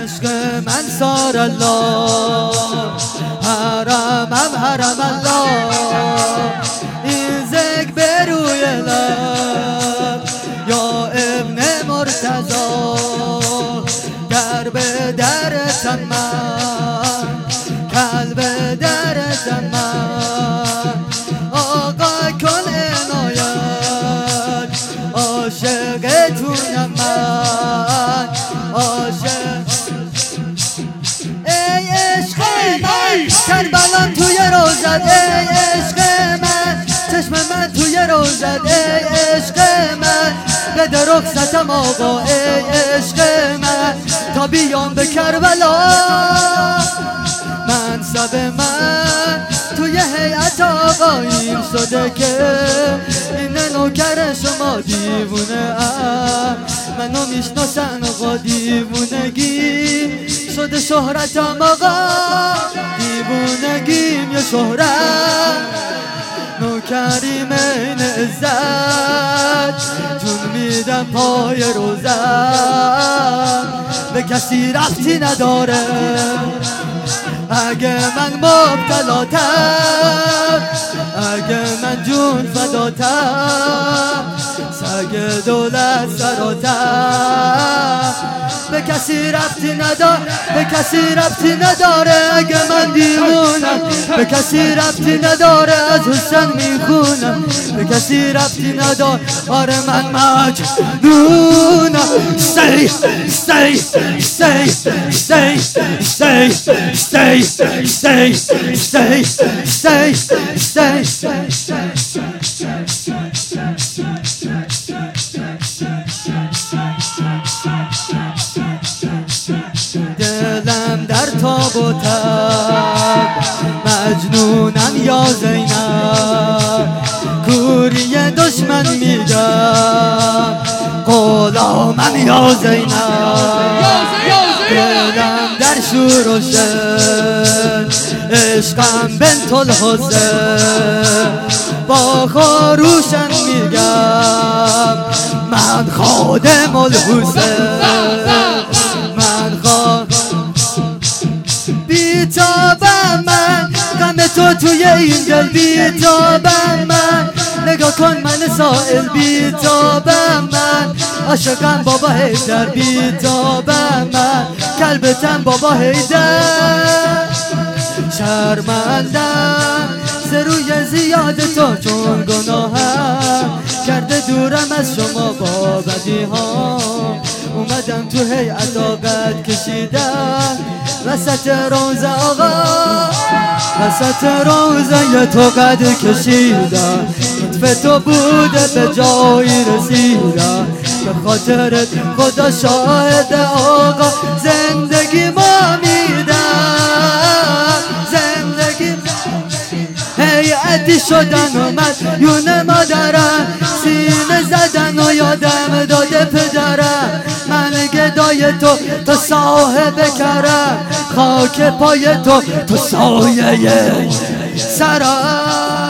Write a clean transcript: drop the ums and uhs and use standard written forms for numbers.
عشق من سار الله، حرمم حرم الله، این ذکر به روی لب یا ابن مرتضی، در به درتم من، قلب درتم من، آقا کن عنایت، عاشقتونم من، عاشق. ای عشق من کربلام توی روزت، ای عشق من چشم من توی روزت، ای عشق من بده رخصتم آقا، ای عشق من تا بیام به کربلا. منصب من توی هیئت آقاییم شده که این نوکر شما دیوونه ام، منو میشناسن آقا دیوونگی شده شهرتم آقا، دیوونگیم یا شهرت، نوکریم این عزت، جون میدم پای روزم، به کسی ربطی نداره اگه من مبتلاتم، اگه من جون فداتم، سگ دولت سراتم، به کسی ربطی نداره، به کسی ربطی نداره اگه من دیوونم، به کسی ربطی نداره از حسن میخونم، به کسی ربطی نداره آره من مجنونم. Stay, stay, stay, stay, stay, stay, stay, stay, stay, stay, دلم در تاب و تب مجنونم یا زینب، کوری دشمن میگم غلامم یا زینب، دلم در شور و شر عشقم بنت الحسین، با خروشم میگم من خادم الحسین، من خادم بیتابم من، غم تو توی این دل بیتابم من، نگاه کن من سائل بیتابم من، عاشقم بابا حیدر بیتابم من، کلبتم بابا حیدر، شرمندم ز روی زیاد تو چون گناهم کرده دورم از شما با بدی ها، اومدم تو هیئت قد کشیدم وسط روز آقا، وسط روزه تو قد کشیدم، لطف تو بوده به جایی رسیدم، به خاطر خدا شاهد آقا زندگی ما میدم، زندگی هیئتی شدن و مدیون مادرم، سینه زدن و یادم داده پدرم، من گدای تو تو صاحب کرم، خاک پای تو تو سایه سرم.